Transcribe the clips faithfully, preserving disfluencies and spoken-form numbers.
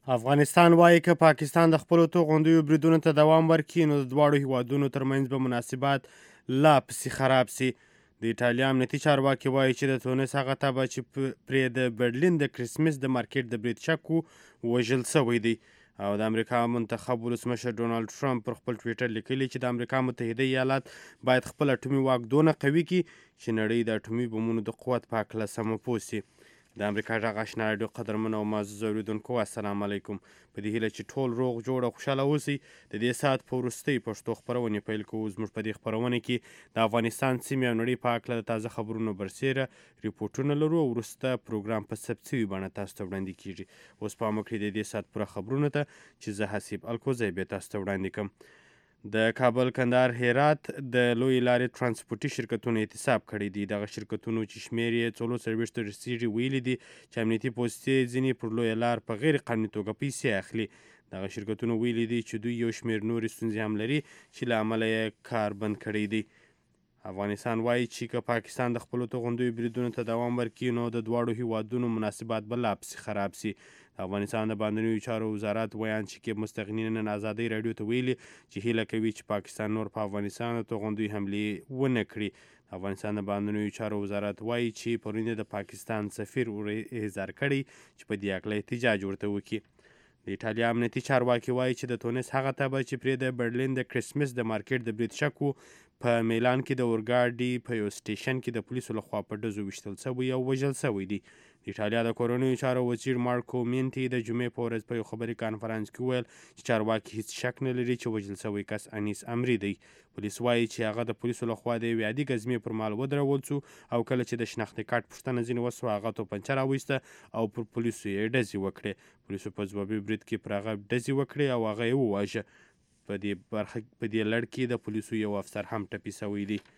افغانستان وایي که پاکستان د خپلو توغندیو بریدونو ته دوام ورکړي نو د دواړو هیوادونو ترمنځ به مناسبات لا پسې خراب سي. د ایټالیا امنیتي چارواکي وایي چې د تونس هغه تبه چې پرې د برلین د کرسمس د مارکیټ د برید شک و وژل سوی دی. او د امریکا منتخب ولسمشر ډونالډ ټرمپ پر خپل ټویټر لیکلي چې د امریکا متحده ایالات باید خپل اټومي واک دونه قوي کړي چې نړۍ د اټومي بمونو د قوت په هکله سمه پوه سي. د امریکا غږ آشنا راډیو قدرمنو او معزز اورېدونکو السلام علیکم. په دې هیله چې ټول روغ جوړ او خوشحاله اوسئ د دې ساعت په وروستۍ پښتو خپرونې پیل کوو. زموږ په دې خپرونه کې د افغانستان سیمې او نړۍ په هکله د تازه خبرونو برسېره ریپورټونه لرو او وروسته پروګرام په ثبت شوي بڼه تاسو ته وړاندې کیږي. اوس پام وکړئ د دې ساعت پوره خبرونو ته چې زه حسیب الکوزی به تاسو ته وړاندې کړم. د کابل کندهار هرات د لوی لارې ترانسپورټي شرکتونو احتساب کړی دی. دغه شرکتونو چې شمېر یې څلور څلوېښت ته رسیږي ویلي دي چې امنیتي پوستې ځینې پر لویه لار په غیر قانوني توګه پیسې اخلي. دغه شرکتونو ویلي دي چې دوی یو شمېر نورې ستونزې هم لري چې له امله یې کار بند کړی دی. افغانستان وایي چې که پاکستان د خپلو توغندیو بریدونو ته دوام ورکړي نو د دواړو هیوادونو مناسبات به لا پسې خراب سي. د افغانستان د بهرنیو چارو وزارت ویان شکیب مستغني نن ازادۍ راډیو ته ویلي چې هیله کوي چې پاکستان نور په افغانستان د توغندیو حملې ونه کړي. د افغانستان د بهرنیو چارو وزارت وایي چې پرون د پاکستان سفیر احضار کړی چې په دې هکله احتجاج ورته وکړي. د ایټالیا امنیتي چارواکي وایي چې د تونس هغه تبه چې پرې د برلین د کرسمس د مارکیټ د برید شک و په میلان کې د اورګاډي په یو سټیشن کې د پولیسو لخوا په ډزو ویشتل سوی او وژل سوی دی. د ایټالیا د کورنیو چارو وزیر مارکو مینټي د جمعې په ورځ په یو خبري کانفرانس کې وویل چې چارواکي هیڅ شک نه لري چې وژل سوی کس انیس امري دی. پولیس وایي چې هغه د پولیسو لخوا د یوې عادي ګزمې پر مهال ودرول سو او کله چې د شناختي کارت پوښتنه ځینې وسوه هغه توپنچه راویسته او پر پولیسو یې ډزې وکړې. پولیسو په ځوابي برید کې پر هغه ډزې وکړې او هغه یې وواژه. په دې برخه په دې لړ کې د پولیسو یو افسر هم ټپي سوی دی.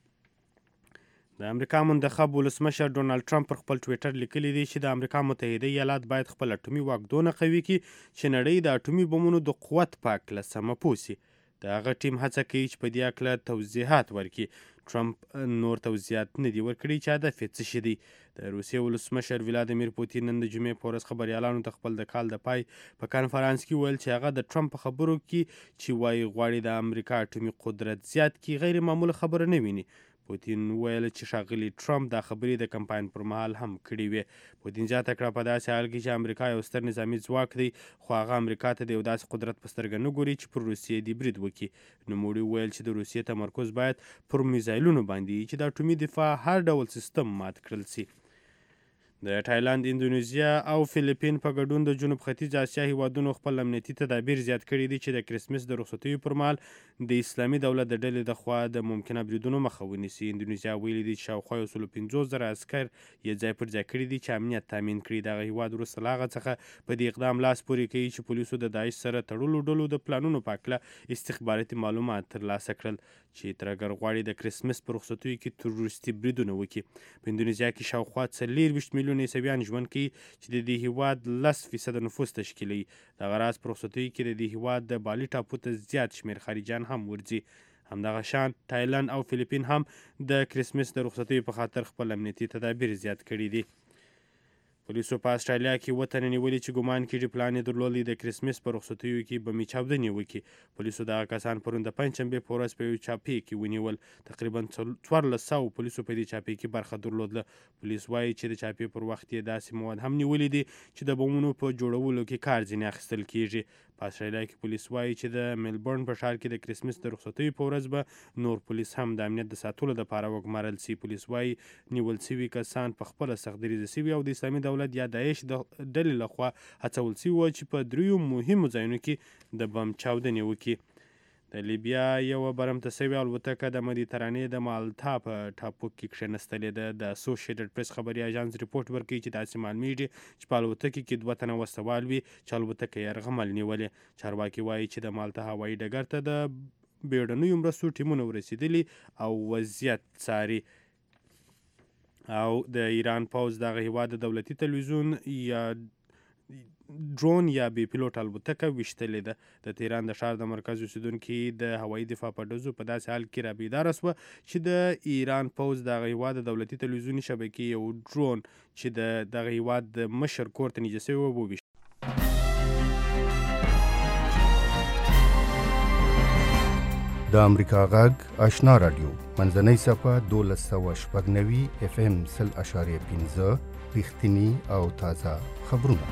د امریکا منتخب ولسمشر ډونالډ ټرمپ پر خپل ټویټر لیکلی دی چې د امریکا متحده ایالات باید خپل اټومي واک دونه قوي کړي چې نړۍ د اټومي بمونو د قوت په هکله سمه پوه سي. د هغه ټیم هڅه کوي چې په دې هکله توضیحات ورکړي. ټرمپ نور توضیحات نه دي ورکړي چې هدف یې څه شی دی. د روسیې ولسمشر ولادیمیر پوتین نن د جمعې په ورځ خبریالانو ته خپل د کال د پای په کانفرانس کې ویل چې هغه د ټرمپ په خبرو کې چې وایي غواړي د امریکا اټومي قدرت زیات کړي غیر معموله خبره نه ویني. پوتین ویل چې ښاغلي ټرمپ دا خبرې د کمپاین پر مهال هم کړې وې. پوتین زیاته کړه په داسې حال کې چې امریکا یو ستر نظامي ځواک دی خو هغه امریکا ته د یو داسې قدرت په سترګه نه ګوري چې پر روسیې دې برید وکړي. نوموړي وویل چې د روسیې تمرکز باید پر میزایلونو باندې چې د اټومي دفاع هر ډول سیستم مات کړل سي. د تایلند، اندونیزیا او فلیپین په ګډون د جنوب ختیځ اسیا هیوادونو خپل امنیتي تدابیر زیات کړي دي چې د کرسمس د رخصتیو پر مهال د اسلامي دولت د ډلې د خوا د ممکنه بریدونو مخه ونیسي. اندونیزیا ویلي دي چې شاوخوا یو سلو پنځوس زره عسکر یې ځای پر ځای کړي دي چې امنیت تامین کړي. دغه هیواد وروسته له هغه څخه په دې اقدام لاس پورې کوي چې پولیسو د داعش سره تړلو ډلو د پلانونو په هکله استخباراتي معلومات ترلاسه کړل چې ترهګر غواړي د کرسمس په رخصتیو کې تروریستي بریدونه وکړي. په اندونیزیا کې شاوخوا څلېرویشت میلیونه عیسویان ژوند کوي چې د دې هیواد لس فیصده نفوس تشکیلوي. دغه راز په رخصتیو کې د دې هیواد د بالي ټاپو ته زیات شمېر خارجیان هم ورځي. همدغه شان تایلند او فلیپین هم د کرسمس د رخصتیو په خاطر خپل امنیتي تدابیر زیات کړي دي. پولیسو په استرالیا کې اووه تنه نیولي چې ګمان کېږي پلان یې درلودی د کرسمس په رخصتیو کې بمي چاودنې وکړي. پولیسو دغه کسان پرون د پنجشنبې په ورځ په یو چاپې کې ونیول. تقریبا څوارلس سوه پولیسو په دې چاپې کې برخه درلودله. پولیس وایي چې د چاپې پر وخت یې داسې مواد هم نیولي دي چې د بمونو په جوړولو کې کار ځینې اخیستل کېږي. په استرالیا کې پولیس وایي چې د میلبورن په ښار کې د کرسمس د رخصتیو په ورځ به نور پولیس هم د امنیت د ساتلو لپاره وګمارل سي. پولیس وایي نیول سوي کسان په خپله سختدریځه سوي او د اسلامي دولت یا داعش د ډلې لخوا هڅول سوي وو چې په دریو مهمو ځایونو کې د بم چاودنې وکړي. د لیبیا یوه برمته سوې الوتکه د مدیترانې د مالتا په ټاپو کې کښېنستلې ده. د اسوسییټډ پریس خبري اژانس ریپورټ ورکوي چې داسې معلومیږي چې په الوتکې کې دوه تنه وسوال وي چې الوتکه یې یرغمل نیولې. چارواکي وایي چې د مالتا هوایي ډګر ته د بیړنیو مرستو ټیمونه ورسېدلي او وضعیت څاري. او د ایران پوځ دغه هیواد د دولتي تلویزیون یا ډرون یا بې پیلوټ الوتکه ویشتلې ده. د تهران د ښار د مرکز اوسیدونکي د هوایي دفاع په ډزو په داسې حال کې رابیداره سوه چې د ایران پوځ دغه هیواد د دولتي تلویزیوني شبکې یو ډرون چې د دغه هیواد د مشر کور ته نږدې سوی و وویشت. د امریکا غږ آشنا رادیو منځنۍ صفحه دولس سوه شپږ نوي اف ام سل اشاریه پنځه رښتینی او تازه خبرونه.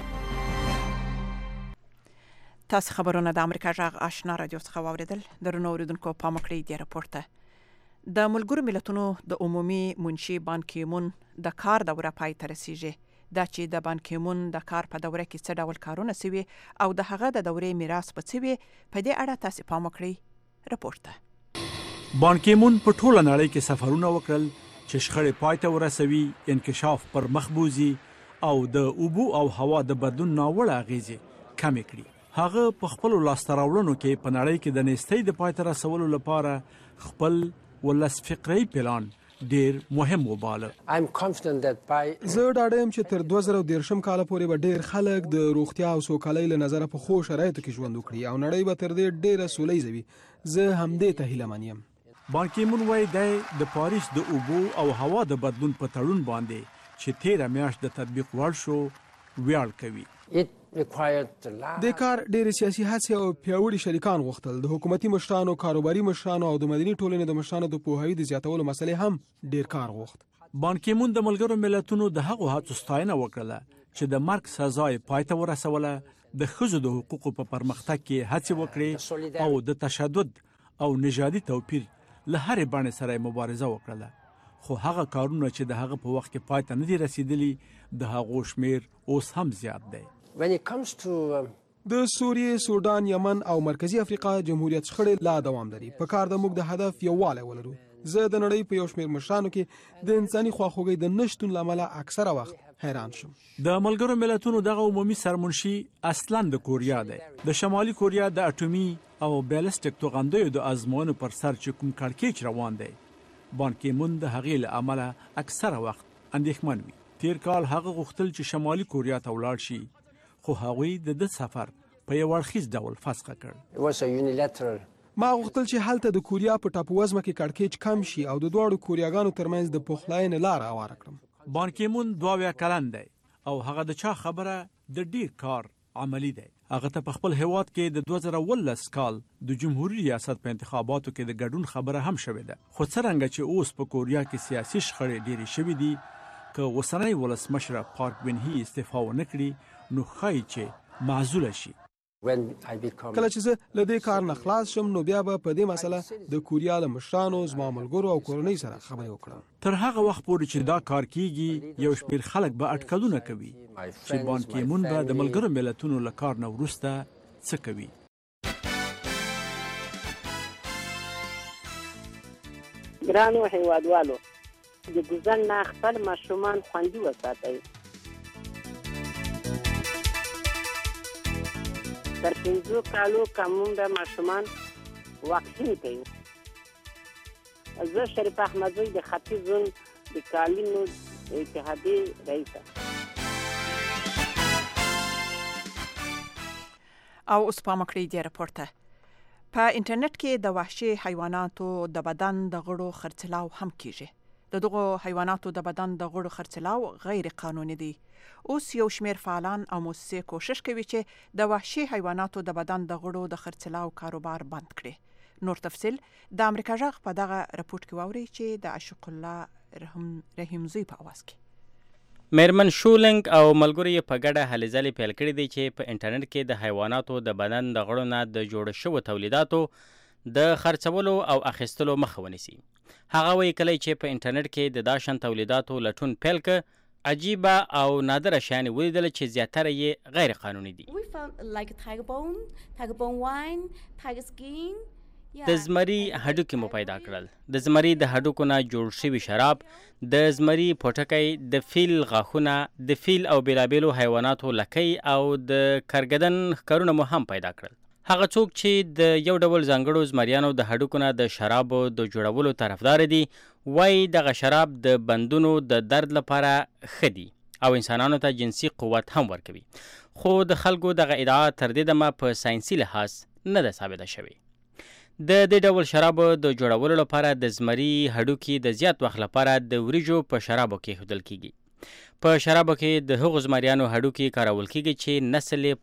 تاسو خبرونه د امریکا غږ آشنا رادیو څخه واوریدل. درنو اوریدونکو پام وکړئ د راپورته. د ملګرو ملتونو د عمومي منشي بان کیمون د کار دوره پای ته رسیږي. دا چې د بان کیمون د کار په دوره کې څه ډول کارونه سوي او د هغه د دورې میراث په څه وي، په دې اړه تاسو پام وکړئ. راپورته بان کیمون په ټوله نړۍ کې سفرونه وکړل چې شخړې پای ته ورسوي، انکشاف پر مخ بوزي او د اوبو او هوا د بدلون ناوړه اغیزې کمې کړي. هغه په خپل لاسته راوړنو کې په نړۍ کې د نیستۍ د پای ته رسولو لپاره خپل ولس فکري پلان ډیر مهم وباله. زه ډاډه یم چې تر دوه زره دېرشم کال پورې به ډیر خلک د روغتیا او سوکالۍ له نظره په ښو شرایطو کې ژوند وکړي او نړۍ به تر دې ډیره سوله وي. زه همدې ته هیله من یم. بان کیمون وایي دی د پاریس د اوبو او هوا د بدلون په تړون باندې چې تیره میاشت د تطبیق وړ شو ویاړ کوي. د کار ډېرې سیاسي هڅې او پیاوړي شریکان غوښتل. د حکومتي مشرانو، کاروباري مشرانو او د مدني ټولنې د مشرانو د پوهاوي د زیاتولو مسلې هم ډېر کار غوښت. بان کیمون د ملګرو ملتونو د هغو هڅو ستاینه وکړه چې د مرګ سزا یې پای ته ورسوله، د ښځو د حقوقو په پرمختګ کې هڅې وکړې او د تشدد او نژادي توپیر له هرې بڼې سره مبارزه وکړه. خو هغه کارونه چې د هغه په وخت کې پای ته نه دي رسیدلي، د هغو شمیر اوس هم زیات دی. د سوریې، سودان، یمن او مرکزی افریقا جمهوریت شخړې لا دوام لري. په کار د موږ د هدف یووالی ولرو. زه د نړۍ په یو شمیر مشرانو کې د انساني خواخوږۍ د نشتون له امله اکثره وخت حیران شم. د ملګرو ملتونو دغه عمومي سرمنشي اصلاً د کوریا دی. د شمالي کوریا د اټومي او بیلسټیک توغندیو د ازموینو پر سر چې کوم کړکېچ روان دی، بان کیمون د هغې له امله اکثره وخت اندېښمن وي. تیر کال هغه غوښتل چې شمالي کوریا ته ولاړ شي، خو هغوی د ده سفر په یو اړخیز ډول فسخ کړ. ما غوښتل چې هلته د کوریا په ټاپووزمه کې کړکېچ کم شي او د دواړو کوریاګانو ترمنځ د پخلاینې لاره هواره کړم. بان کیمون دوه اویا کلن دی او هغه د چا خبره د ډیر کار عملی دی. هغه ته په خپل هیواد کې د دوه زره اوولس کال د جمهوریت ریاست په انتخاباتو کې د ګډون خبره هم شوې ده. خو څرنګه چې اوس په کوریا کې سیاسي شخړې ډېرې شوې دي، که اوسنی ولسمشره پارک وینهی استعفا ونه کړي نو ښایي چې معزوله شي. کله چې زه له دې کار نه خلاص شم نو بیا به په دې مسله د کوریا له مشرانو، زما ملګرو او کورنۍ سره خبرې وکړم. تر هغه وخت پورې چې دا کار کیږي، یو شمېر خلک به اټکلونه کوي چې بان کیمون به د ملګرو ملتونو له کار نه وروسته څه کوي. ګرانو هیوادوالو، د ګوزن نه خپل ماشومان خوندي وساتئ. تر پنځو کالو کمون د ماشومان واکسین کوي. زه شریف احمدزی د ختیځ زون د کالینو اتحادیې رئیسه. او اوس پام وکړئ د راپورته. په انټرنیټ کې د وحشي حیواناتو د بدن د غړو خرڅلاو هم کیږي. د دغو حیواناتو د بدن د غړو خرڅلاو غیر قانوني دی. اوس یو شمیر فعالان او موسسې کوشش کوي چې د وحشي حیواناتو د بدن د غړو د خرڅلاو کاروبار بند کړي. نور تفصیل د امریکا غږ په دغه راپورټ کې واورئ چې د عاشق الله رحیمزی په اواز کې. میرمن شولنګ او ملګرو یې په ګډه هلې ځلې پیل کړي دي چې په انټرنیټ کې د حیواناتو د بدن د غړو نه د جوړ شوو تولیداتو د خرڅولو او اخیستلو مخه ونیسي. هغه وایي کله چې په انټرنیټ کې د داشن تولیداتو لټون پیل کړ، عجیبه او نادره شیان ولیدل چې زیاتره یې غیر قانوني دي. د زمري هډوکي مو پیدا کړل. د زمري د هډوکو نه جوړ شوي شراب، د زمري پوټکی، د فیل غاښونه، د فیل او بیلابیلو حیواناتو لکۍ او د کرګدن ښکرونه مو هم پیدا کړل. هغه څوک چې د یو ډول ځانګړو زمریانو د هډوکو نه د شرابو د جوړولو طرفدار دي، وایي دغه شراب د بندونو د درد لپاره ښه دي او انسانانو ته جنسي قوت هم ورکوي. خو د خلکو دغه ادعا تر دې دمه په ساینسي لحاظ نه ده ثابته شوې. د دې ډول شرابو د جوړولو لپاره د زمري هډوکي د زیات وخت لپاره د وریجو په شرابو کې ایښودل کیږي. په شرابو کې د هغو زمریانو هډوکي کارول کیږي چې نسل